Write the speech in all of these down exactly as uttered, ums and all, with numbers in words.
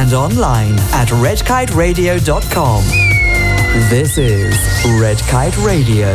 and online at red kite radio dot com. This is Red Kite Radio.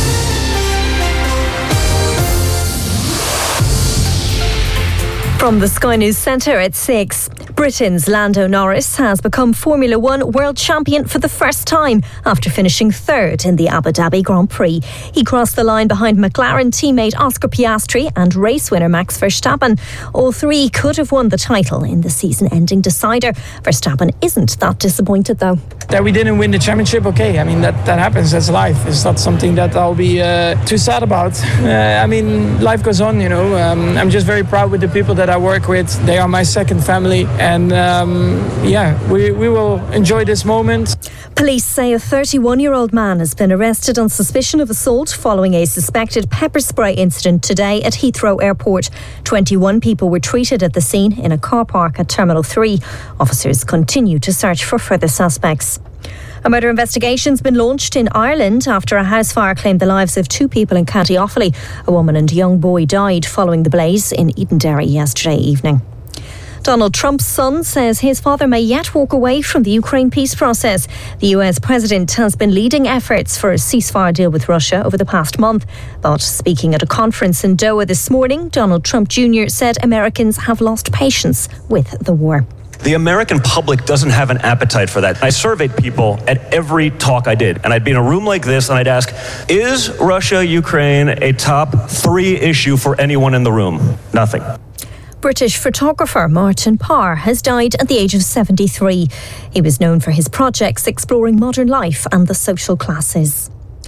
From the Sky News Centre at six. Britain's Lando Norris has become Formula One world champion for the first time after finishing third in the Abu Dhabi Grand Prix. He crossed the line behind McLaren teammate Oscar Piastri and race winner Max Verstappen. All three could have won the title in the season-ending decider. Verstappen isn't that disappointed though. That we didn't win the championship, okay. I mean, that, that happens. That's life. It's not something that I'll be uh, too sad about. Uh, I mean, life goes on, you know. Um, I'm just very proud with the people that I work with. They are my second family. And um, yeah, we, we will enjoy this moment. Police say a thirty-one-year-old man has been arrested on suspicion of assault following a suspected pepper spray incident today at Heathrow Airport. twenty-one people were treated at the scene in a car park at Terminal three. Officers continue to search for further suspects. A murder investigation's been launched in Ireland after a house fire claimed the lives of two people in County Offaly. A woman and young boy died following the blaze in Edenderry yesterday evening. Donald Trump's son says his father may yet walk away from the Ukraine peace process. The U S president has been leading efforts for a ceasefire deal with Russia over the past month. But speaking at a conference in Doha this morning, Donald Trump Junior said Americans have lost patience with the war. The American public doesn't have an appetite for that. I surveyed people at every talk I did, and I'd be in a room like this and I'd ask, is Russia-Ukraine a top three issue for anyone in the room? Nothing. British photographer Martin Parr has died at the age of seventy-three. He was known for his projects exploring modern life and the social classes.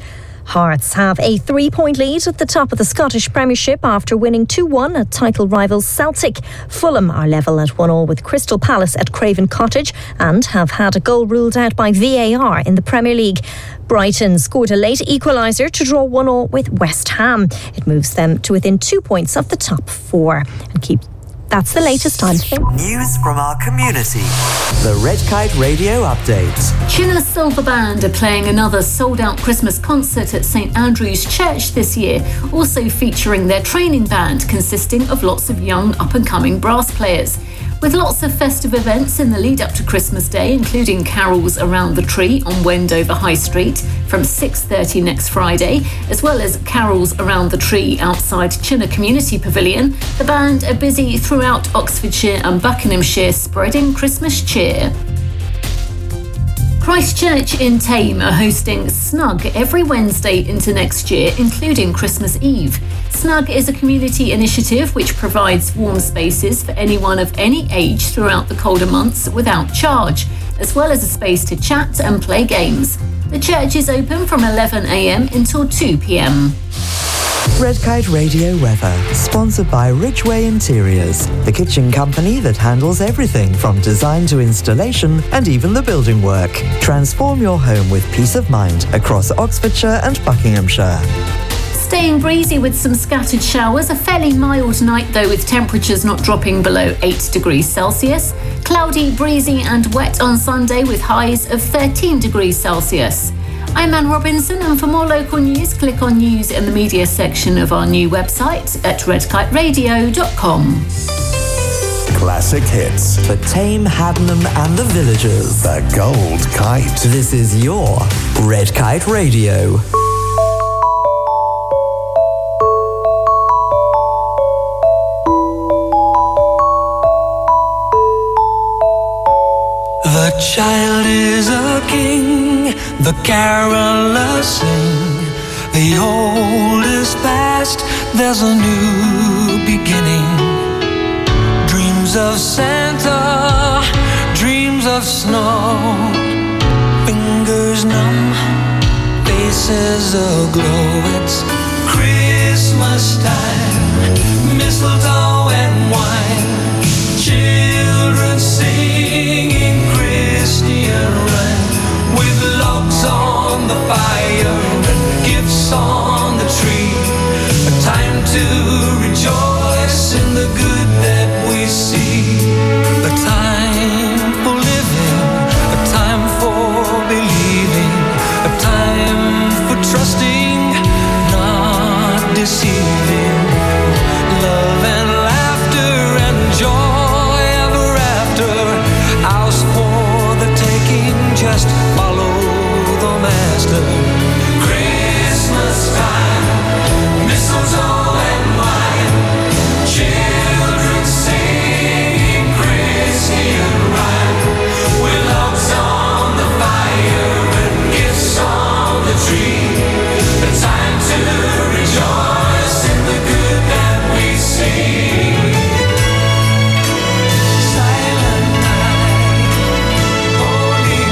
Hearts have a three-point lead at the top of the Scottish Premiership after winning two one at title rivals Celtic. Fulham are level at one all with Crystal Palace at Craven Cottage and have had a goal ruled out by V A R in the Premier League. Brighton scored a late equaliser to draw one all with West Ham. It moves them to within two points of the top four. And keep That's the latest time. News from our community. The Red Kite Radio Update. Chinna Silver Band are playing another sold-out Christmas concert at St Andrew's Church this year, also featuring their training band consisting of lots of young up-and-coming brass players. With lots of festive events in the lead-up to Christmas Day, including carols around the tree on Wendover High Street from six thirty next Friday, as well as carols around the tree outside Chinna Community Pavilion, the band are busy throughout Oxfordshire and Buckinghamshire spreading Christmas cheer. Christchurch in Thame are hosting Snug every Wednesday into next year, including Christmas Eve. Snug is a community initiative which provides warm spaces for anyone of any age throughout the colder months without charge, as well as a space to chat and play games. The church is open from eleven a m until two p m. Red Kite Radio weather, sponsored by Ridgeway Interiors, the kitchen company that handles everything from design to installation and even the building work. Transform your home with peace of mind across Oxfordshire and Buckinghamshire. Staying breezy with some scattered showers, a fairly mild night though with temperatures not dropping below eight degrees Celsius. Cloudy, breezy and wet on Sunday with highs of thirteen degrees Celsius. I'm Anne Robinson, and for more local news, click on news in the media section of our new website at red kite radio dot com. Classic hits. For Thame, Haddenham and the Villagers. The Gold Kite. This is your Red Kite Radio. The child is a king, the carolers sing. The old is past, there's a new beginning. Dreams of Santa, dreams of snow. Fingers numb, faces aglow. It's Christmas time, mistletoe and wine. Children singing Christian rhyme, with logs on the fire and gifts on the tree. A time to rejoice in the good that we see. A time for living, a time for believing, a time for trusting, not deceiving. Love and ours for the taking, just follow the master. Christmas time, mistletoe and wine, children singing Christian rhyme, with logs on the fire and gifts on the tree. A time to rejoice in the good that we see. Silent night, holy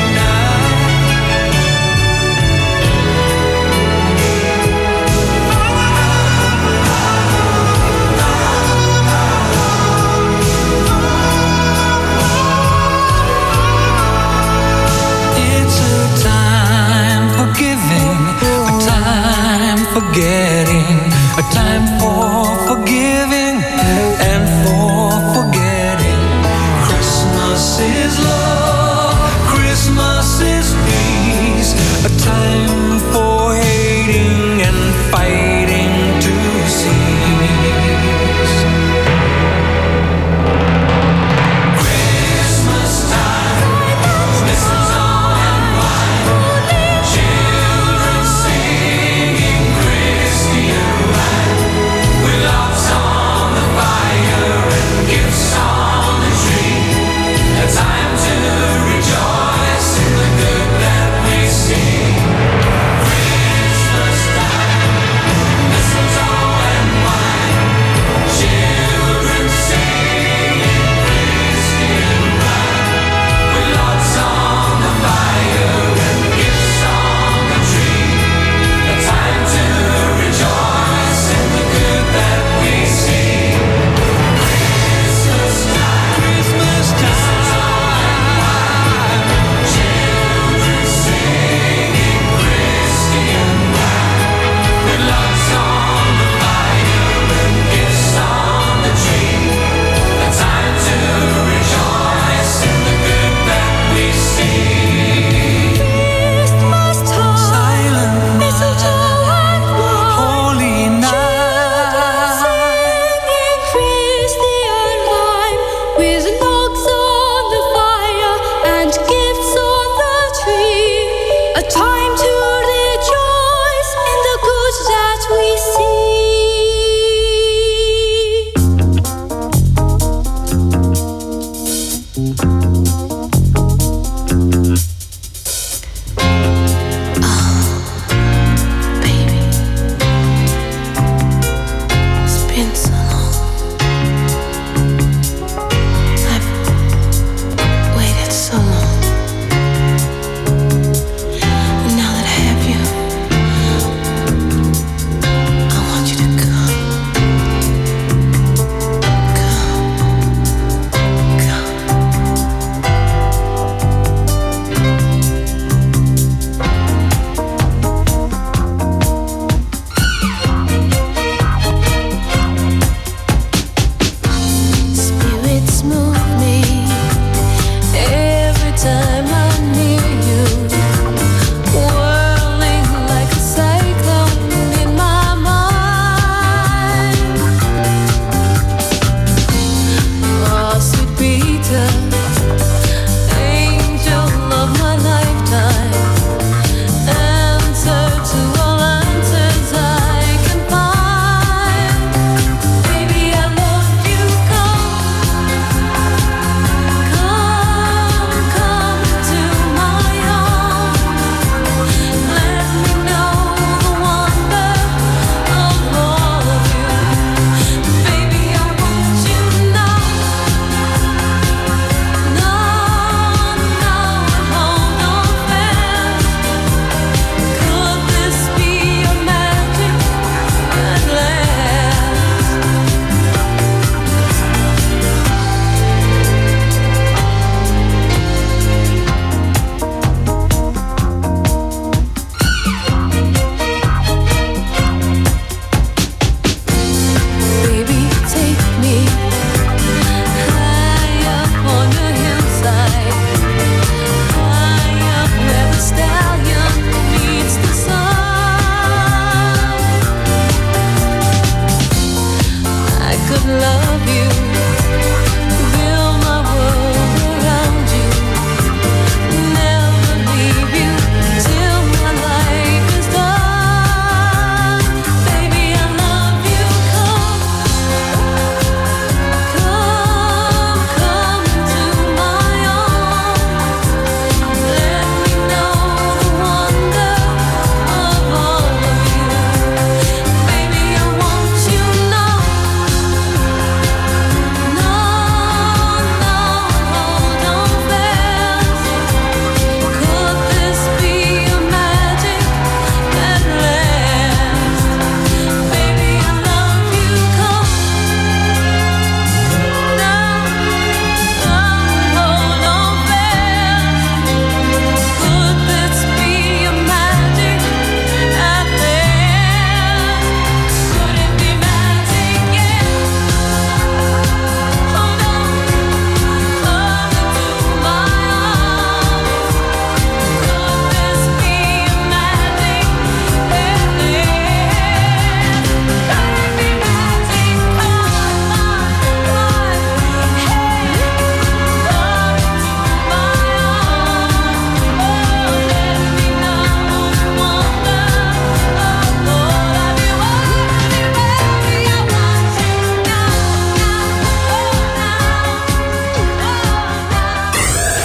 It's a time for giving, a time for getting, a time for forgiving and for forgetting. Christmas is love, Christmas is peace, a time for hating and fighting to cease. Christmas time, mistletoe and wine, children singing Christian rhyme, with logs on the fire and gifts on the tree. A time to rejoice in the good that we see.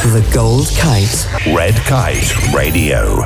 The Gold Kite. Red Kite Radio.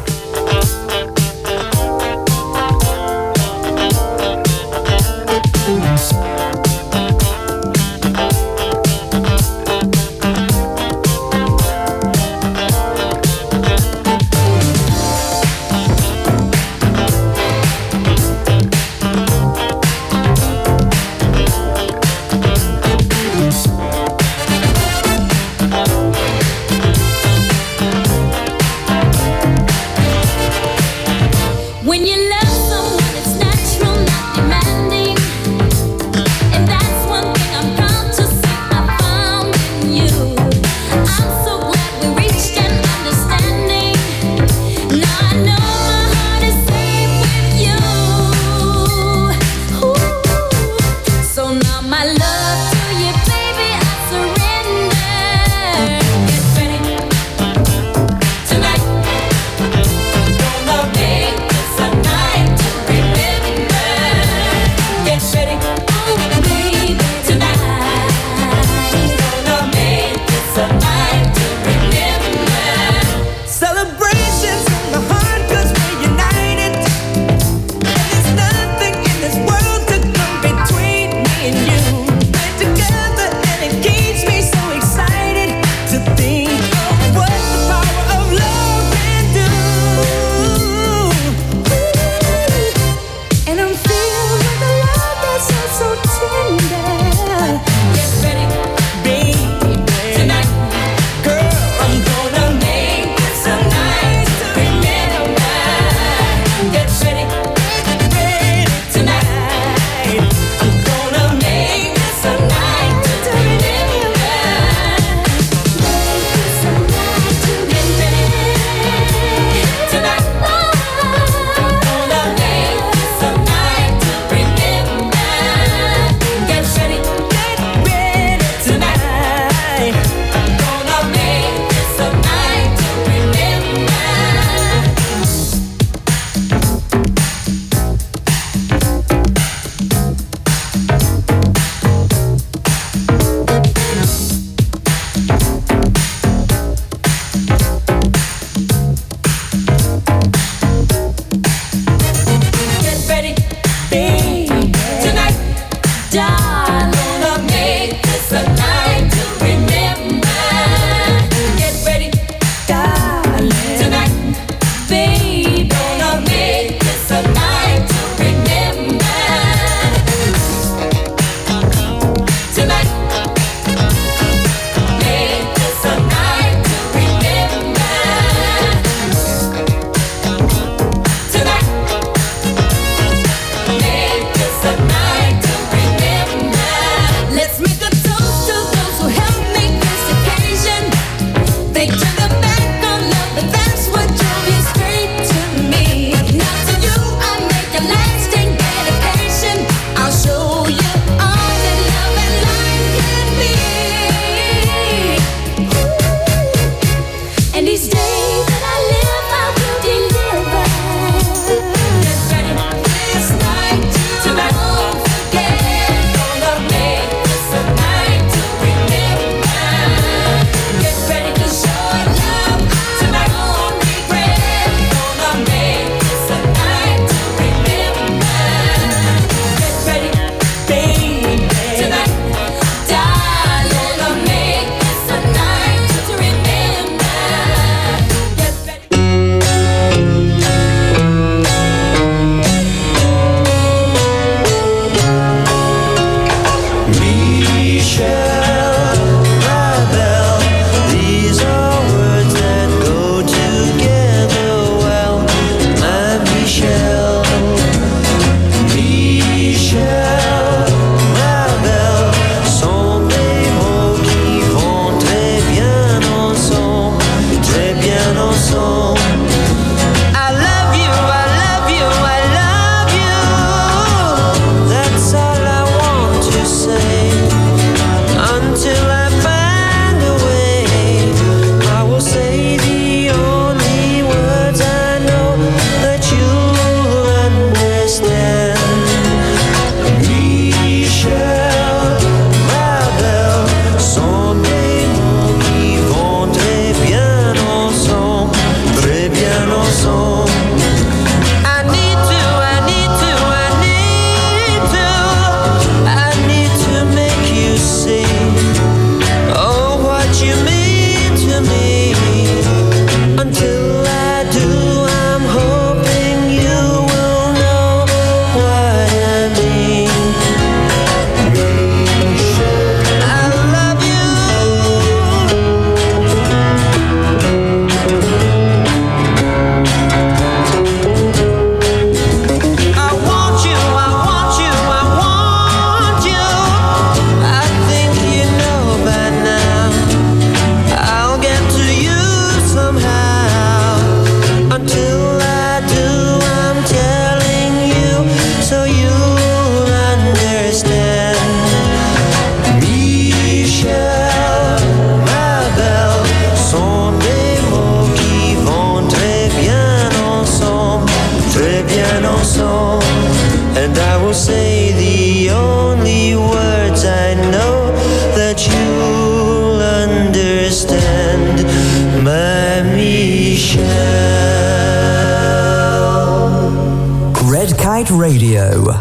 Red Kite Radio.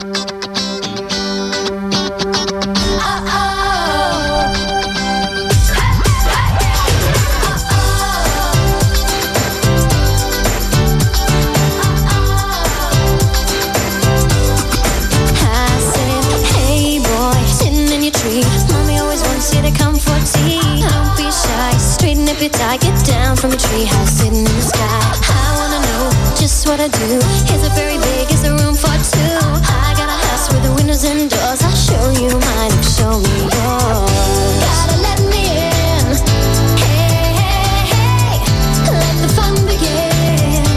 I get down from a treehouse sitting in the sky. I wanna know just what I do. Is it very big? Is there room for two? I got a house with the windows and doors. I'll show you mine and show me yours. Gotta let me in. Hey, hey, hey, let the fun begin.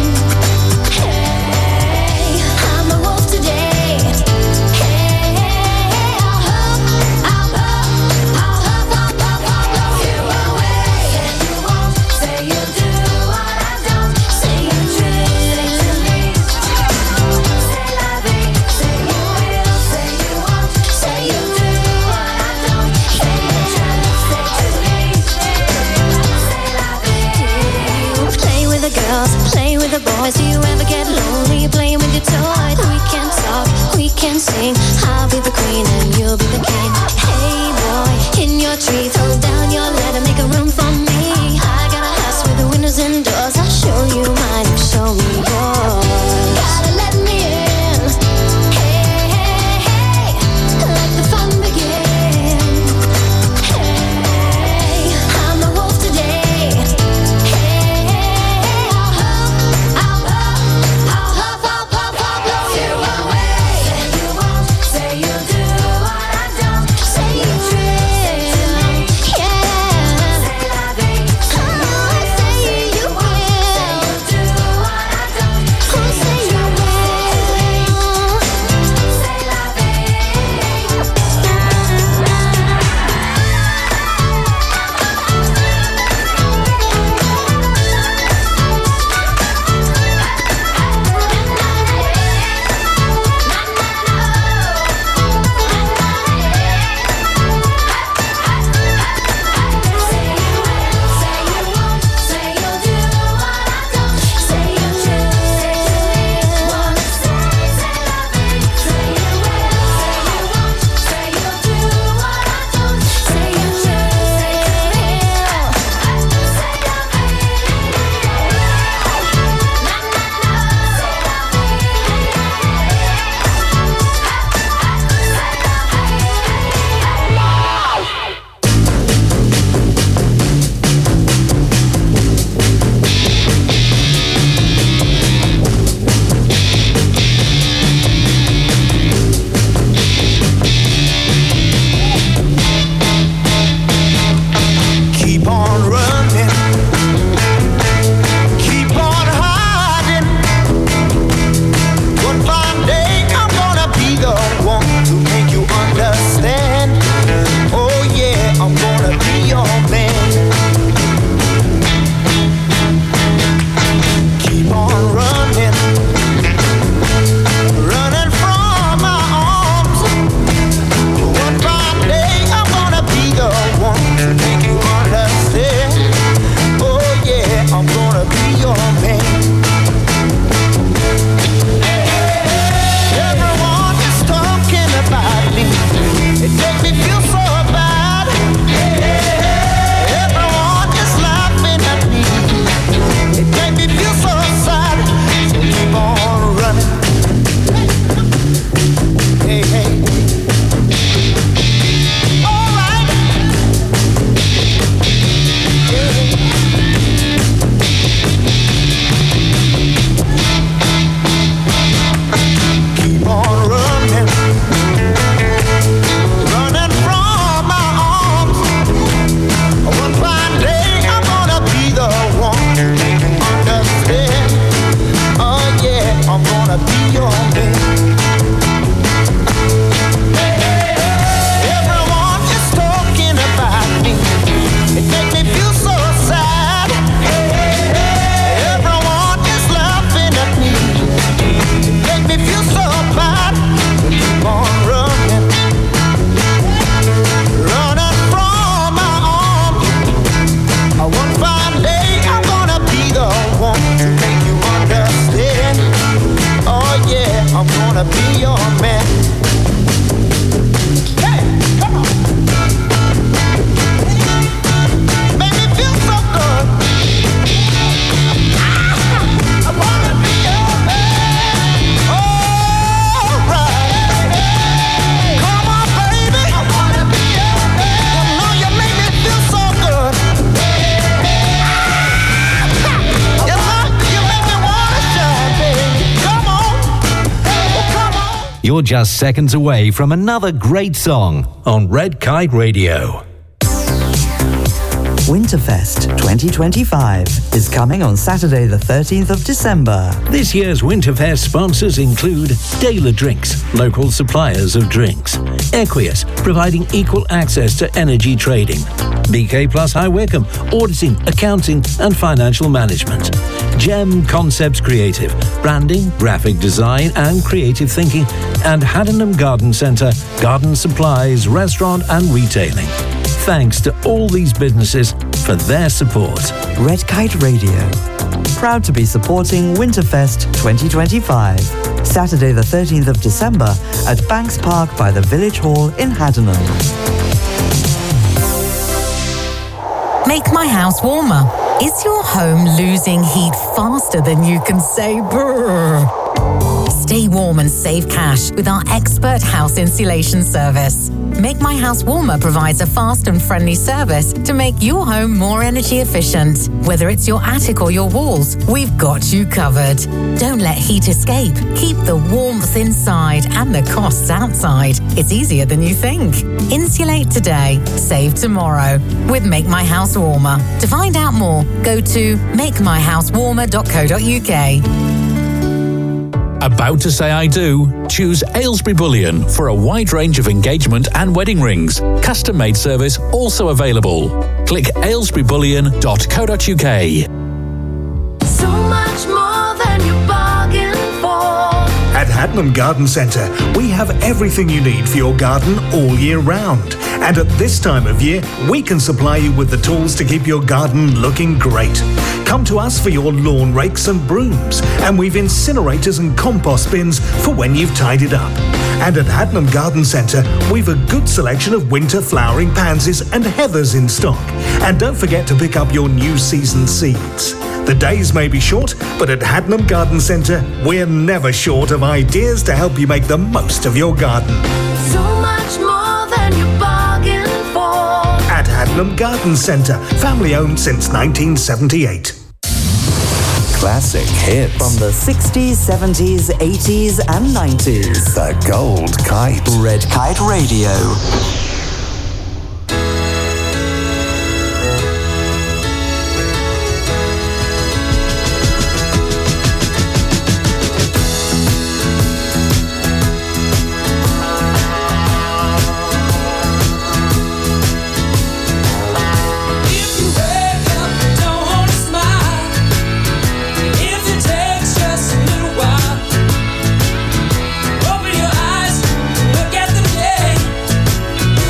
Hey, I'm a wolf today. Hey, hey, hey, I'll huff, I'll huff, I'll huff, I'll huff, I'll huff you away. Say you do what I don't. Say you drift to me. Say la vie. Say you will. Say you won't. Say you do what I don't. Say you try to say to me. Say la vie. Do you play with the girls? Play with the boys? Do you ever get lonely playing with your toys? We can talk. We can sing. I'll be the queen and you'll be the king. Hey boy, in your tree, throw down your ladder, make a room for me. I got a house with the windows and doors. I'll show you mine and show me yours. Gotta let me in. Hey, hey, hey, let the fun begin. Hey, I'm a wolf today. Hey, hey, hey, I'll huff, I'll huff, I'll huff, I'll puff, I'll blow you away. Say you won't, wanna be your man. Hey, come on. Make me feel so good. I wanna be your man. All right. Come on, baby. I wanna be your man. You know you make me feel so good. You know you make me wanna shine, baby. Come on. Oh, come on. You're just seconds away from another great song on Red Kite Radio. Winterfest twenty twenty-five is coming on Saturday the thirteenth of December. This year's Winterfest sponsors include Dayler Drinks, local suppliers of drinks. Equius, providing equal access to energy trading. B K Plus High Wycombe, auditing, accounting and financial management. Gem Concepts Creative, branding, graphic design and creative thinking. And Haddenham Garden Centre, garden supplies, restaurant and retailing. Thanks to all these businesses for their support. Red Kite Radio, proud to be supporting Winterfest twenty twenty-five. Saturday the thirteenth of December at Banks Park by the Village Hall in Haddenham. Make my house warmer. Is your home losing heat faster than you can say brrr? Stay warm and save cash with our expert house insulation service. Make My House Warmer provides a fast and friendly service to make your home more energy efficient. Whether it's your attic or your walls, we've got you covered. Don't let heat escape. Keep the warmth inside and the costs outside. It's easier than you think. Insulate today, save tomorrow with Make My House Warmer. To find out more, go to make my house warmer dot co dot uk. About to say I do? Choose Aylesbury Bullion for a wide range of engagement and wedding rings. Custom-made service also available. Click aylesbury bullion dot co dot uk. So much more than you bargained for. At Haddenham Garden Centre, we have everything you need for your garden all year round. And at this time of year, we can supply you with the tools to keep your garden looking great. Come to us for your lawn rakes and brooms, and we've incinerators and compost bins for when you've tidied up. And at Haddenham Garden Centre, we've a good selection of winter flowering pansies and heathers in stock. And don't forget to pick up your new season seeds. The days may be short, but at Haddenham Garden Centre, we're never short of ideas to help you make the most of your garden. So much more than you bargained for. At Haddenham Garden Centre, family owned since nineteen seventy-eight. Classic hits. From the sixties, seventies, eighties and nineties. The Gold Kite. Red Kite Radio. Open your eyes, look at the day.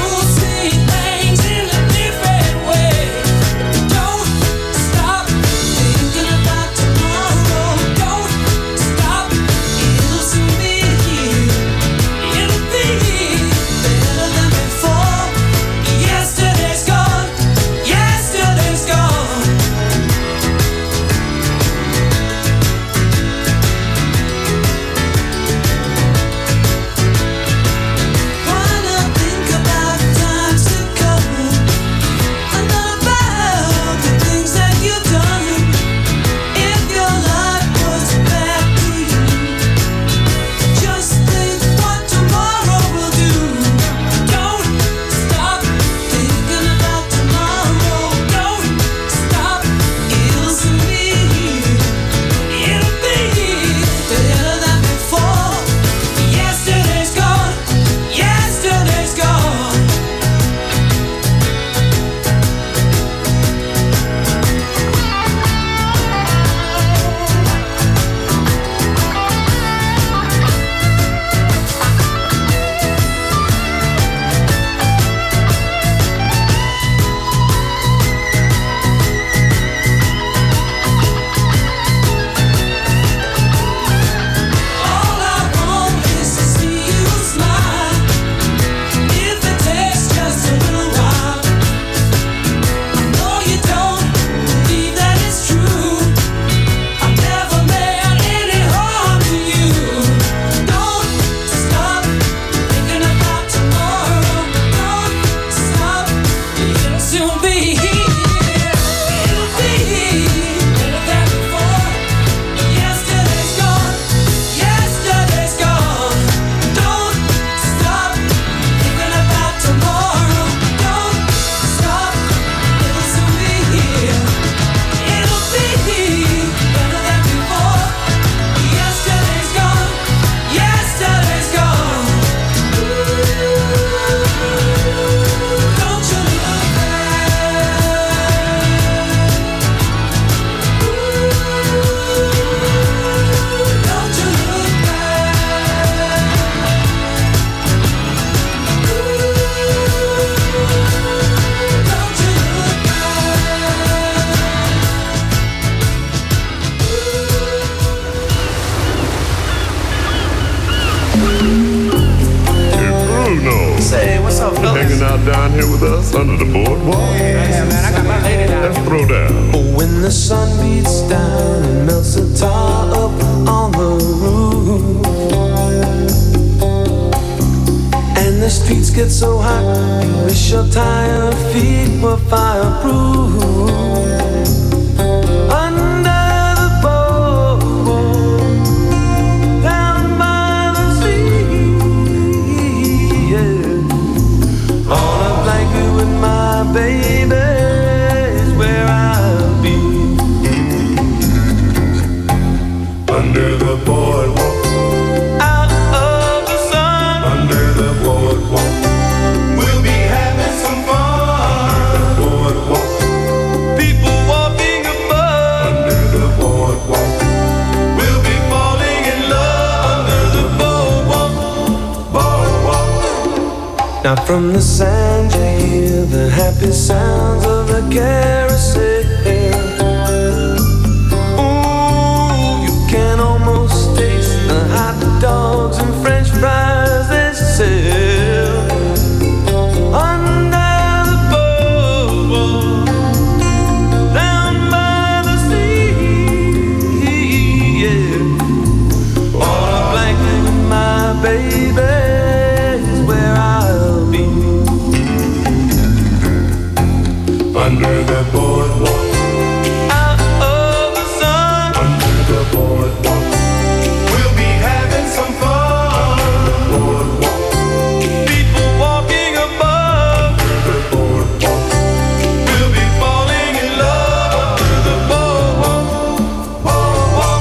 Under the boardwalk? Yeah, man, I got my lady down. Let's throw down. Oh, when the sun beats down and melts the tar up on the roof, and the streets get so hot, you wish your tired feet were fireproof. Under the boardwalk, down by the sea, yeah. On a blanket with my baby is where I'll be. Under the boardwalk. Out of the sun. Under the boardwalk. We'll be having some fun. Under the boardwalk. People walking above. Under the boardwalk. We'll be falling in love under the boardwalk. Boardwalk. Now from the sand you hear the happy sounds of the carousel. Ooh, you can almost taste the hot dogs and French fries they sell. Under the boardwalk, down by the sea, yeah. On a blanket with my baby is where I'll be. Under the boardwalk. Out of the sun. Under the boardwalk. We'll be having some fun. Boardwalk. People walking above. Under the boardwalk. We'll be falling in love under the boardwalk. Boardwalk.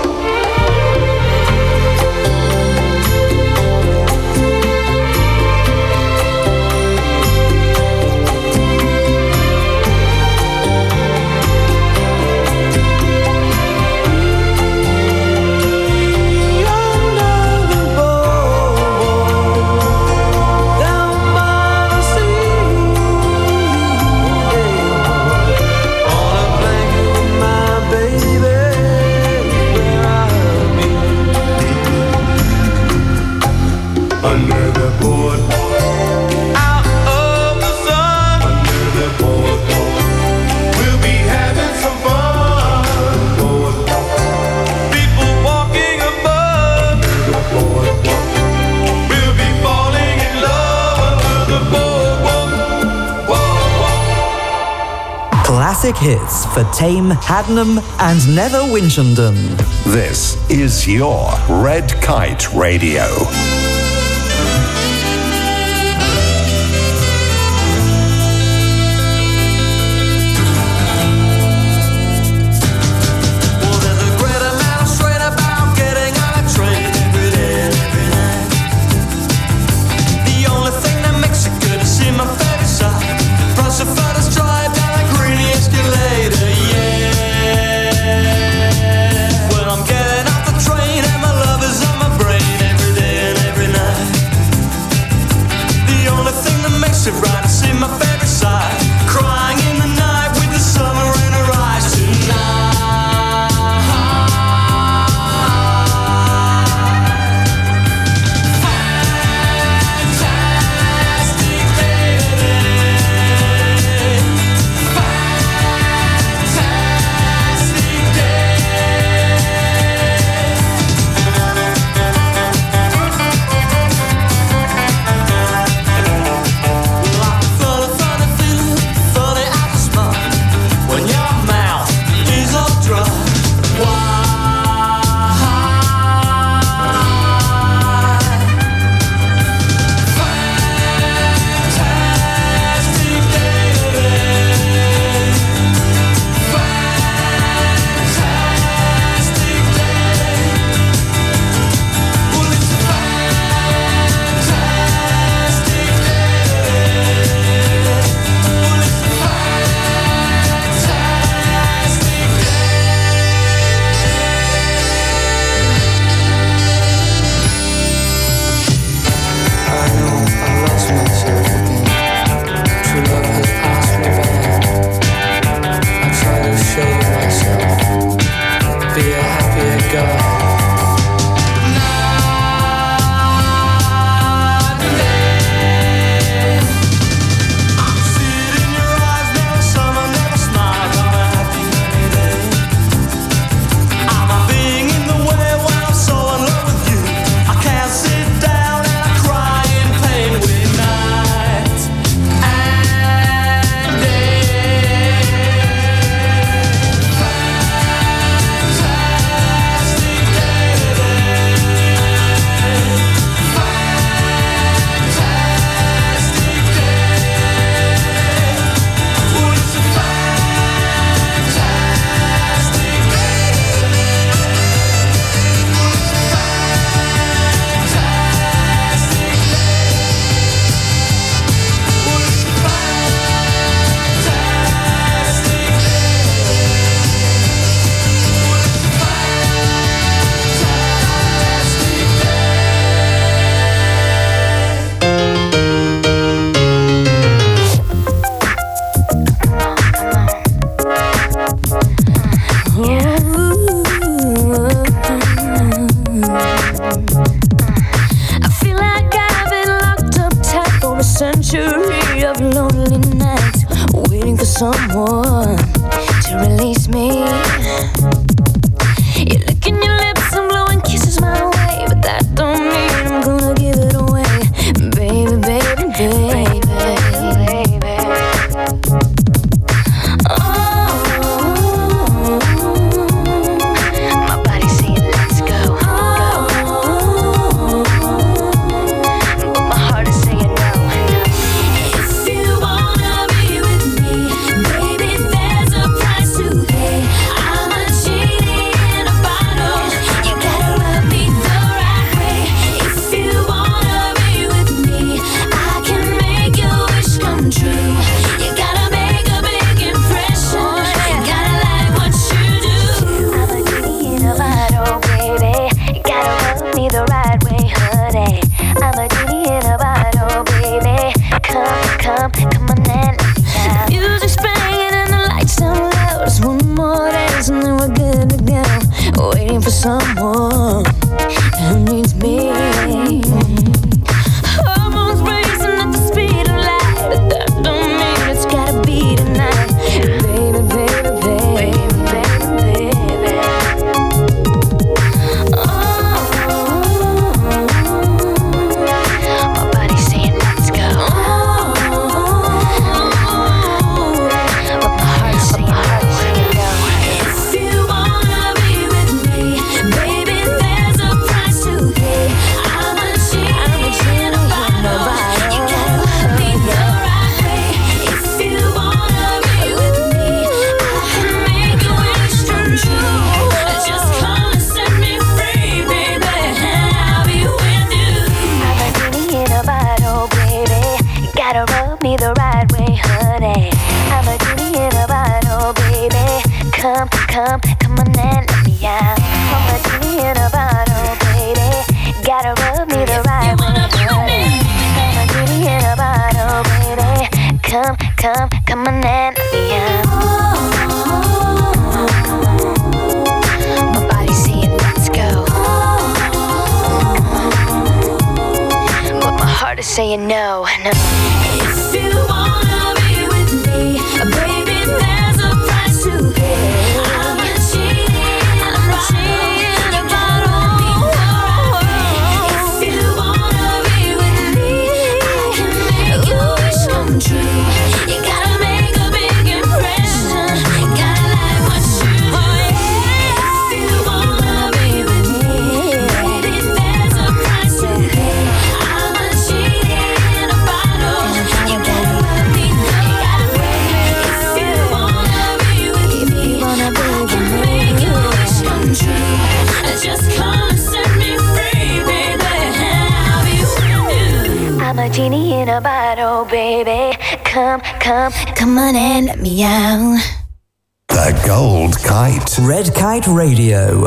Under the boardwalk. Out of the sun. Under the boardwalk. We'll be having some fun. Boardwalk. People walking above. Under the boardwalk. We'll be falling in love under the boardwalk. Boardwalk. Classic hits for Tame, Haddenham and Nether Winchendon. This is your Red Kite Radio. Well, there's a great amount of straight about getting on a train every day, every night. The only thing that makes it good is see my favorite side. Plus the furthest drive down a greeny escalator, yeah. Well, I'm getting off the train and my love is on my brain every day and every someone who needs me. Hormones racing at the speed of light, but that don't mean it's gotta be tonight. Baby, baby, baby, baby, baby. Oh, my body's saying let's go. But my heart's saying no. If you wanna be with me, baby, there's a price to pay. I'm a genie in a bottle. You gotta love me the right way. If you wanna be with me, I can make your wish come true. Just come and set me free, baby, and I'll be with you. I'm a genie in a bottle, baby. You gotta rub me the right way, honey. I'm a genie in a bottle, baby. Come, come, come on and let me out. I'm a genie in a bottle, baby. Gotta rub me the right way, honey. I'm a genie in a bottle, baby. Come, come, come on and let me out. My body's saying let's go, but my heart is saying no, no. If you wanna be with me, baby, there's a price to pay. I'm a genie in a bottle. If you wanna be with me, I can make your wish come true. You gotta make a big impression. Gotta like what you do. If you wanna be with me, baby, there's a price to pay. I'm a genie in a bottle. You gotta love me the right way. If you wanna be with me, I can make your wish come true. Just come and set me free, baby, and I'll be with you. I'm a genie in a bottle, baby. Come, come, come on and let me out. The Gold Kite. Red Kite Radio.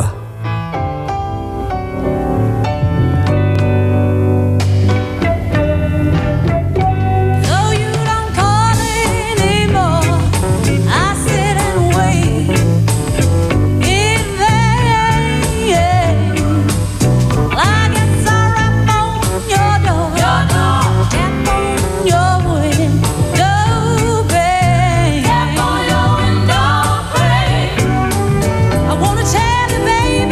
Though you don't call anymore, I sit and wait in vain. I guess I rap on your door, tap on your window, babe. Tap on your window, babe. I wanna tell you, baby.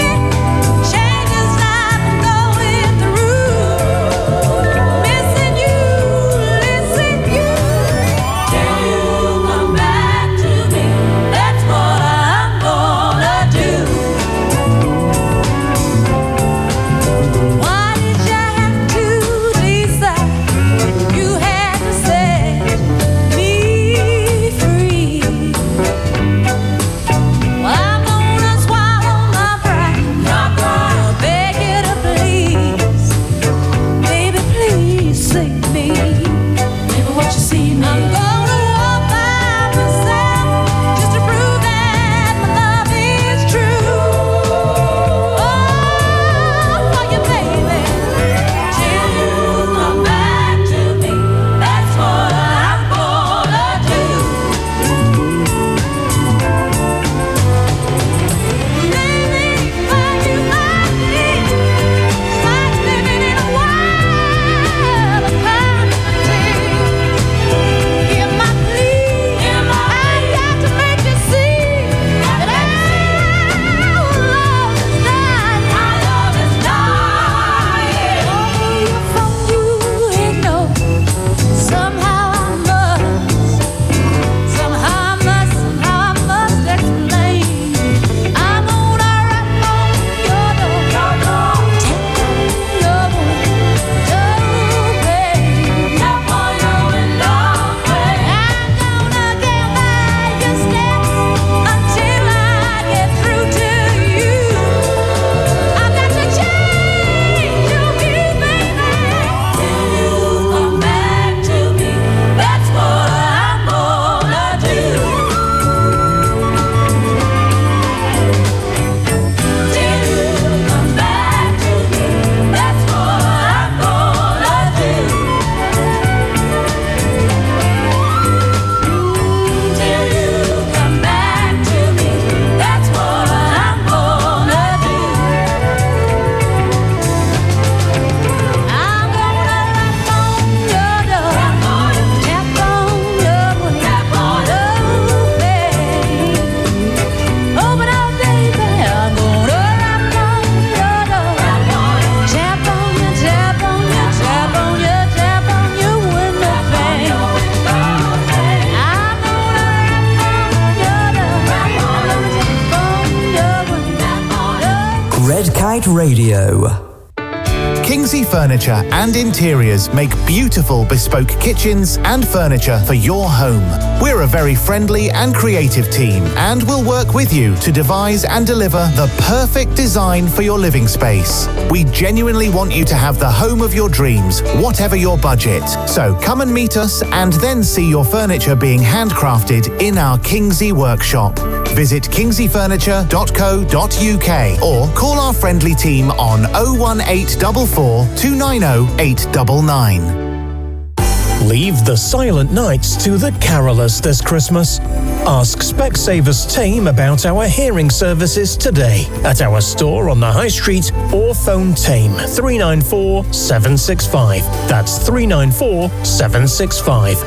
Red Kite Radio. Kingsley Furniture and Interiors make beautiful bespoke kitchens and furniture for your home. We're a very friendly and creative team and will work with you to devise and deliver the perfect design for your living space. We genuinely want you to have the home of your dreams, whatever your budget. So come and meet us and then see your furniture being handcrafted in our Kingsley workshop. Visit kingsley furniture dot co dot uk or call our friendly team on oh one eight four four, two nine oh, eight nine nine. Leave the silent nights to the carolers this Christmas. Ask Specsavers team about our hearing services today at our store on the High Street or phone team three nine four, seven six five. That's three nine four, seven six five.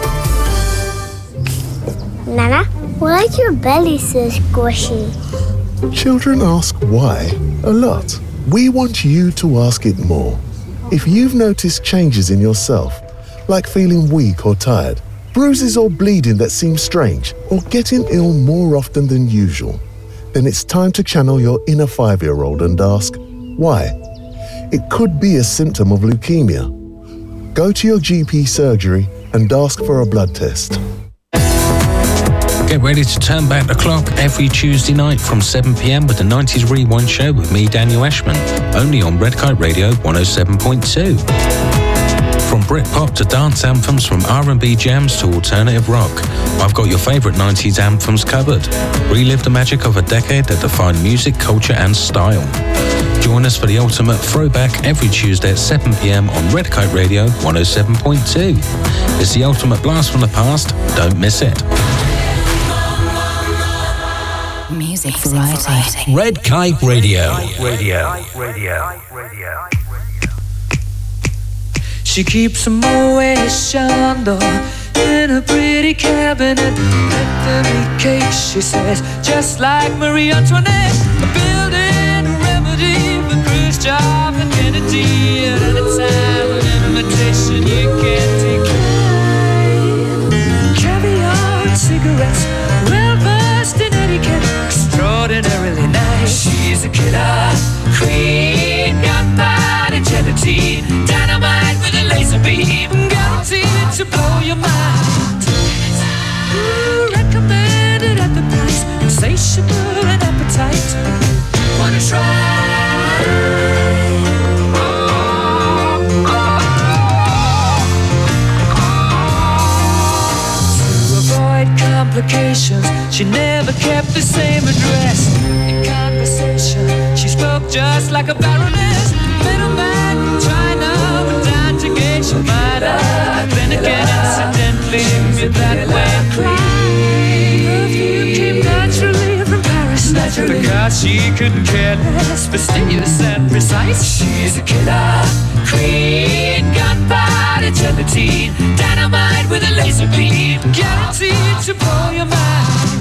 Nana, why is your belly so squishy? Children ask why a lot. We want you to ask it more. If you've noticed changes in yourself, like feeling weak or tired, bruises or bleeding that seem strange, or getting ill more often than usual, then it's time to channel your inner five-year-old and ask, why? It could be a symptom of leukemia. Go to your G P surgery and ask for a blood test. Get ready to turn back the clock every Tuesday night from seven p.m. with the nineties Rewind Show with me, Daniel Ashman, only on Red Kite Radio one oh seven point two. From Britpop to dance anthems, from R and B jams to alternative rock, I've got your favourite nineties anthems covered. Relive the magic of a decade that defined music, culture and style. Join us for the ultimate throwback every Tuesday at seven p.m. on Red Kite Radio one oh seven point two. It's the ultimate blast from the past. Don't miss it. Music variety. Red Kite Radio. Radio. Radio. Radio. She keeps a Moet Chandon in a pretty cabinet. Anthony cake, she says, just like Marie Antoinette. A building a remedy for Khrushchev and Kennedy. At any time, an invitation you can't decline. Caviar and cigarettes, well versed in etiquette, extraordinarily nice. She's a killer queen, gunpowder gelatine, dynamite with a laser beam, guaranteed to blow your mind. Ooh, recommended at the price, insatiable and appetite. Wanna try? To avoid complications, she never kept the same address. In conversation, she spoke just like a baroness. Middleman from China went down to Geisha Minor. Then again, incidentally, me that way. Perfume came naturally from Paris. Naturally. Because she couldn't care less, fastidious and precise. She's a killer queen, gunpowder gelatine, dynamite with a laser beam, guaranteed to blow your mind.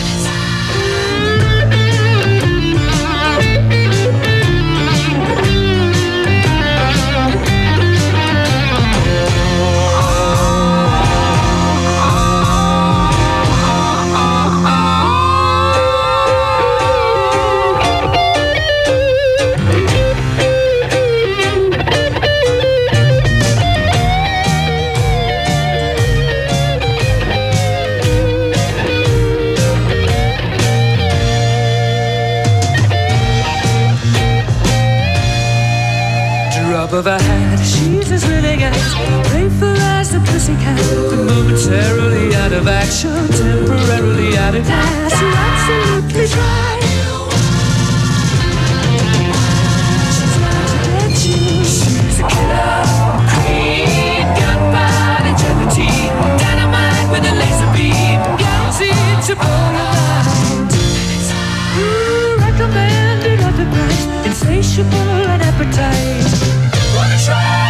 Of her hat, she's as living as playful as a pussycat, momentarily out of action, temporarily out of gas. You're absolutely dry. She's out to get you. She's a killer queen, gunpowder gelatine, dynamite with a laser beam, guaranteed to blow your mind. Ooh, recommended at the price, insatiable and appetite. Wanna try?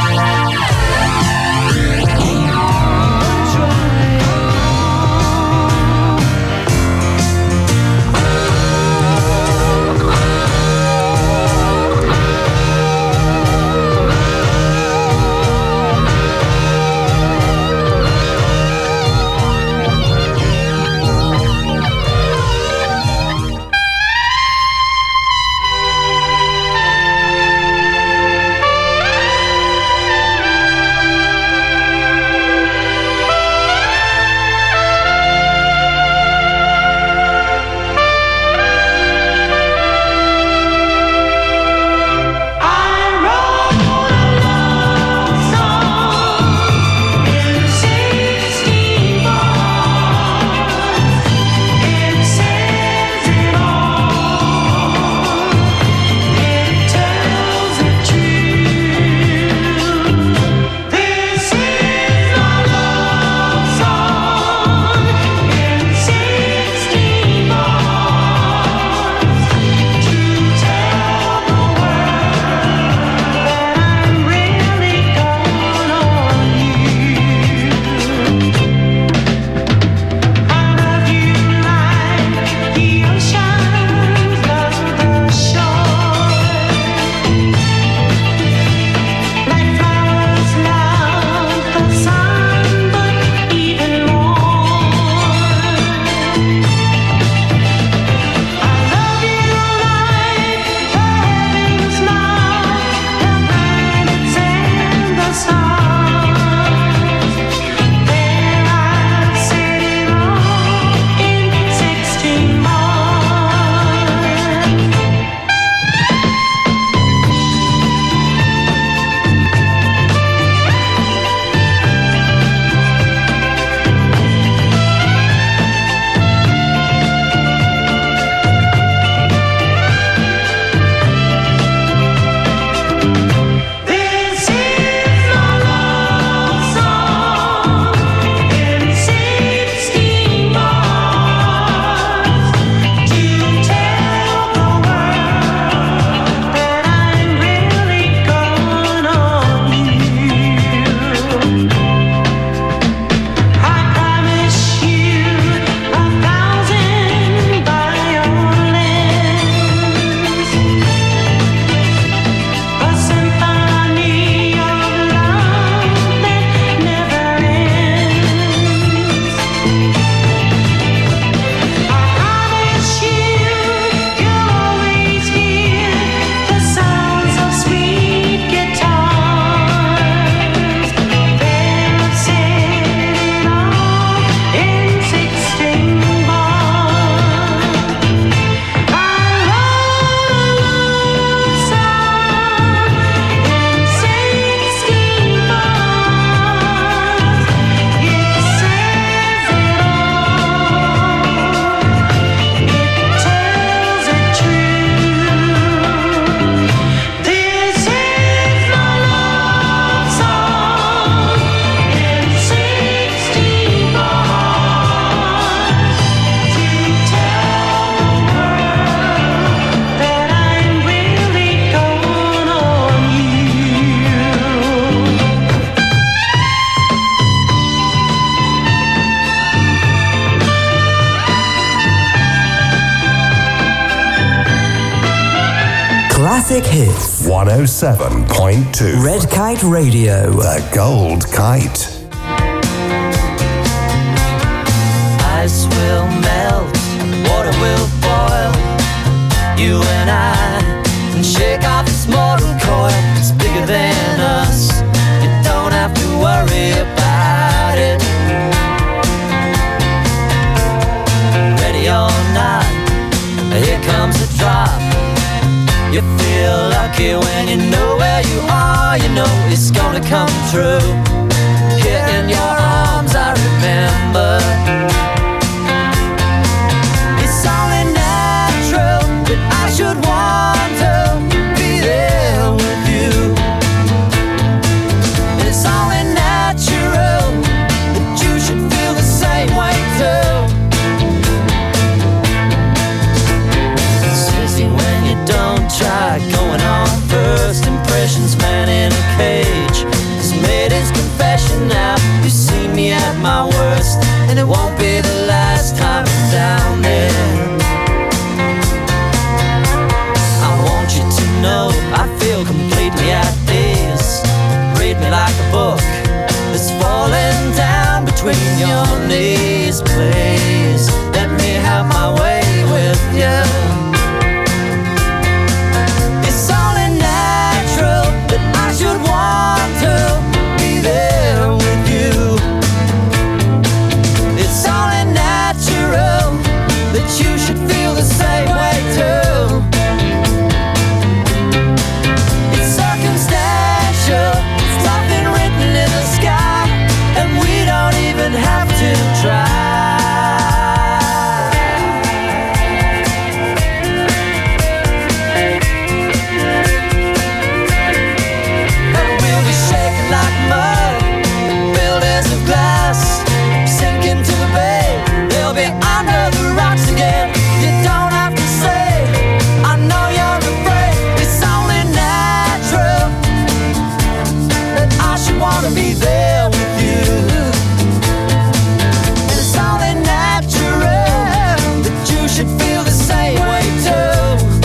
classic hits. one oh seven point two. Red Kite Radio. The Gold Kite. Ice will melt, water will boil. You and I can shake off this mortal coil. It's bigger than us. You don't have to worry about it. Ready or not, here comes the drop. You feel lucky when you know where you are. You know it's gonna come true. Here in your arms I remember. It's only natural that I should want to be there with you. And it's only natural that you should feel the same way too. It's easy when you don't try. Going on first impressions, man in a cage. He's made his confession now. You see me at my worst, and it won't be the last time I'm down there. I want you to know I feel completely at ease. Read me like a book that's falling down between your knees. Please let me have my way with you. It's only natural that I should want to be there with you. It's only natural that you should feel the same way too. It's circumstantial, it's nothing written in the sky, and we don't even have to try. And we'll be shaking like mud, buildings of glass, sinking to the bay. They'll be under the rocks again. You don't have to say, I know you're afraid. It's only natural that I should want to be there with you. And it's only natural that you should feel the same way too.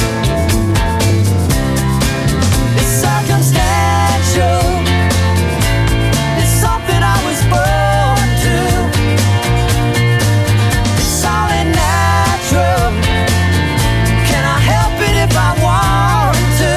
It's circumstantial, it's something I was born to. It's only natural. Can I help it if I want to?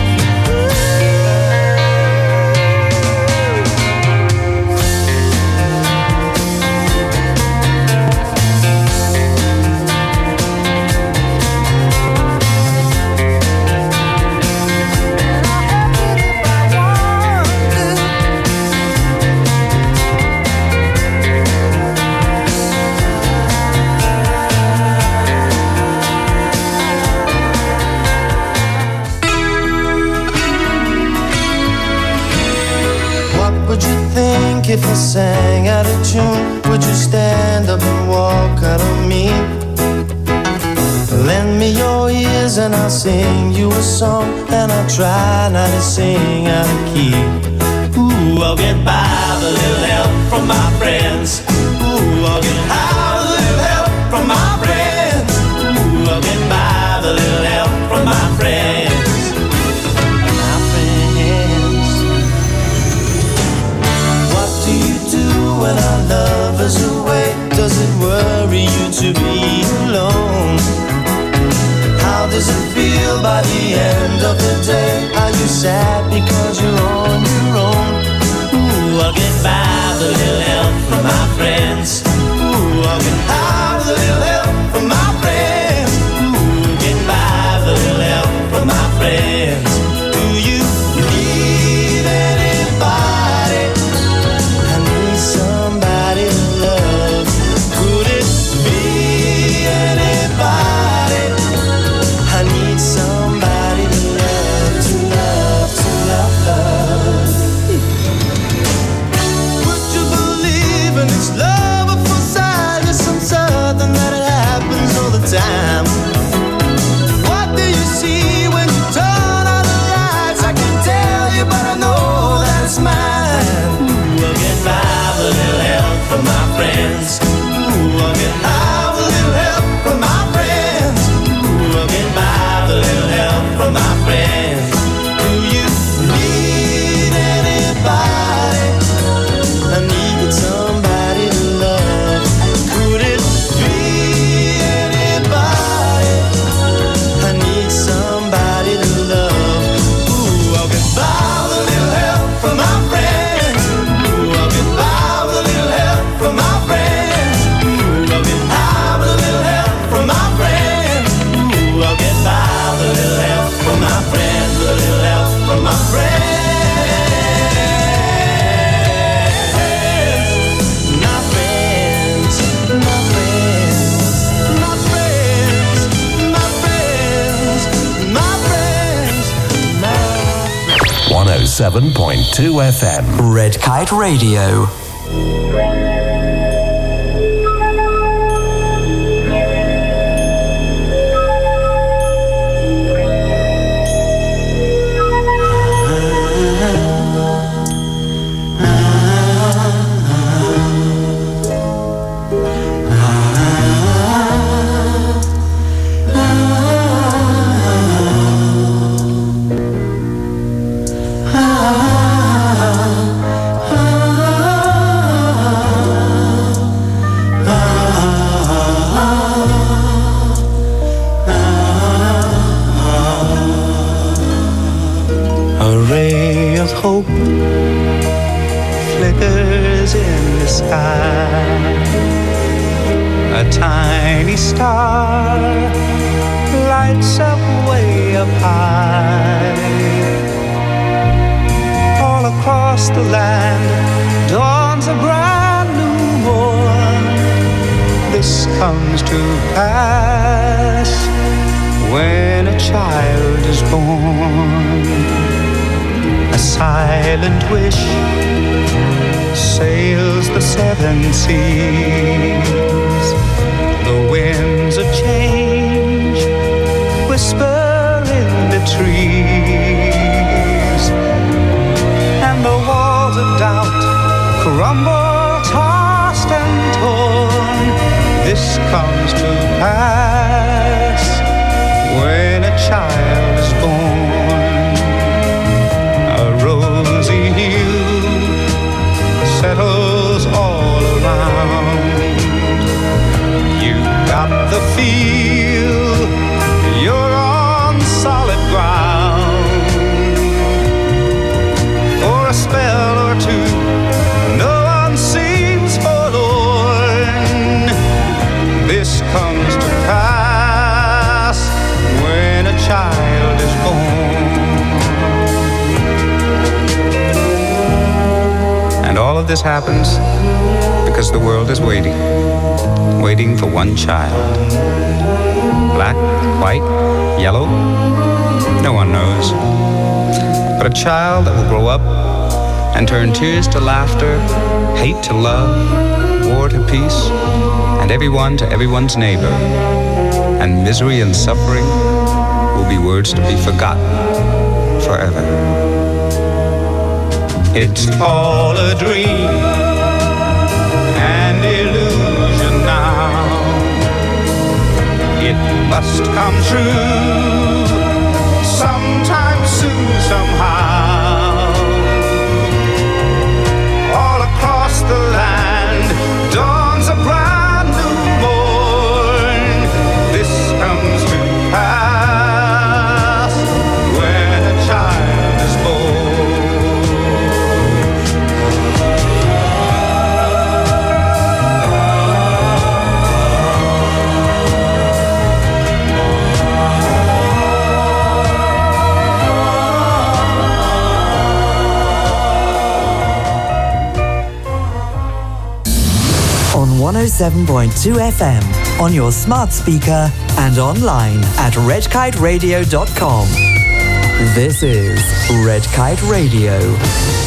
What would you think if I sang out of tune? Would you stand up and walk out on me? Lend me your ears and I'll sing you a song, and I'll try not to sing out of key. Ooh, I'll get by with a little help from my friends. Ooh, I'll get high with a little help from my friends. Ooh, I'll get by with a little help from my friends. My friends. What do you do when our love is away? Does it worry you to be alone? How does it feel by the end of the day? Are you sad because you're on your own? Ooh, I'll get by with a little help from my friends. Ooh, I'll get by with a little help from my friends. Ooh, get by with a little help from my friends. Do you need anybody? I need somebody to love. Could it be anybody? I need somebody to love, to love, to love. Would you believe in this love affair? with a little help from my friends, with a little help from my friends. My friends, my friends, my friends, my friends, my friends, my friends. one oh seven point two F M. Red Kite Radio. A ray of hope flickers in the sky. A tiny star lights up way up high. All across the land dawns a brand new morn. This comes to pass when a child is born. A silent wish sails the seven seas. The winds of change whisper in the trees, and the walls of doubt crumble, tossed and torn. This comes to pass when a child is born. Rosy hue settles all around. You got the feel you're on solid ground. For a spell or two, no one seems forlorn. This comes to pass when a child is born. And all of this happens because the world is waiting, waiting for one child. Black, white, yellow, no one knows. But a child that will grow up and turn tears to laughter, hate to love, war to peace, and everyone to everyone's neighbor. And misery and suffering will be words to be forgotten forever. It's all a dream, an illusion now. It must come true sometime soon, somehow. All across the land dawns a brand new morn. This comes to pass when a child is born. one oh seven point two F M, on your smart speaker and online at red kite radio dot com. This is Red Kite Radio.